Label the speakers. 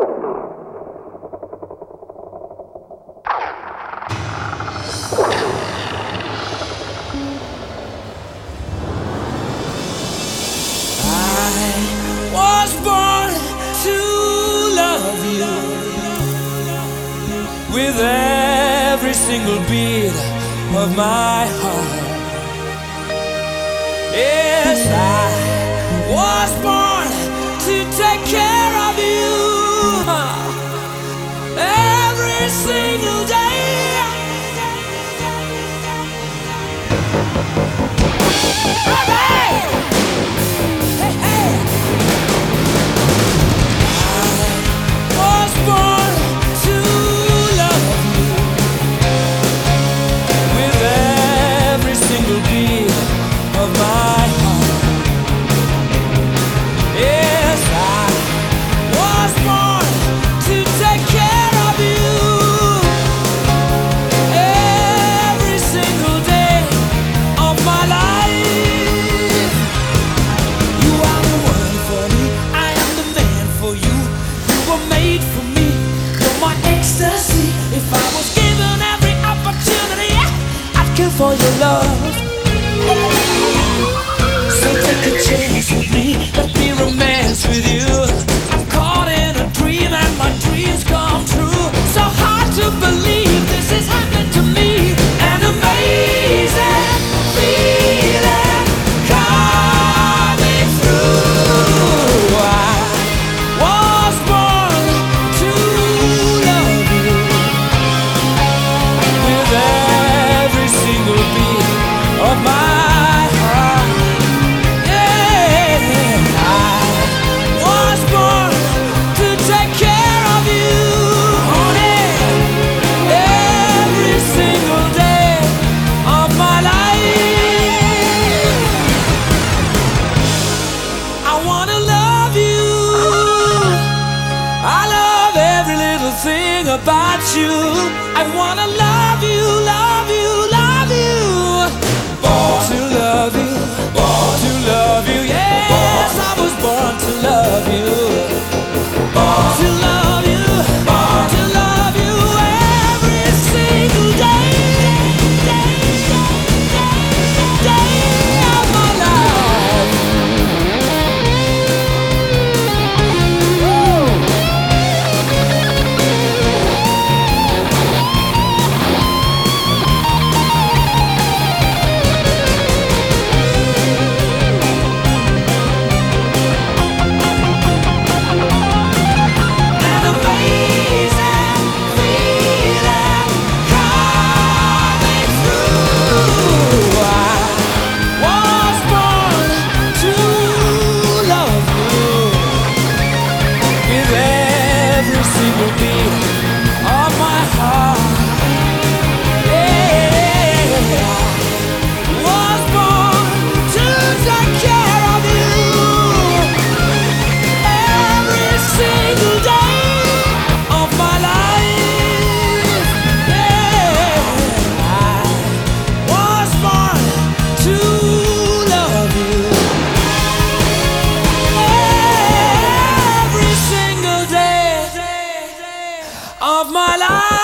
Speaker 1: Was born to love you with every single beat of my heart. Yes, I was born to take care of you every single day. Hey! Was born to love you with every single beat of my heart. Yes, I was born to take care of you every single day of my life. You are the one for me, I am the man for you. You were made for me, you're my ecstasy. If I was given every opportunity, I'd kill for your love. So take a chance with me, let me romance with you. I'm caught in a dream and my dreams come true. So hard to believe this is happening to me. An amazing feeling coming through. I was born to love you with every single beat of my heart. Yeah, I was born to take care of you, honey, every single day of my life. I wanna love you. I love every little thing about you. I wanna love you, love you, love you. Born to love you, born to love you. Yes, I was born to love you. Born to love you, born to love you every single day, day of my life. An amazing feeling coming through. I was born to love you with every single beat of my heart. Yeah, I was born to take care of you every single day of my life. Yeah, I was born to love you every single day of my life.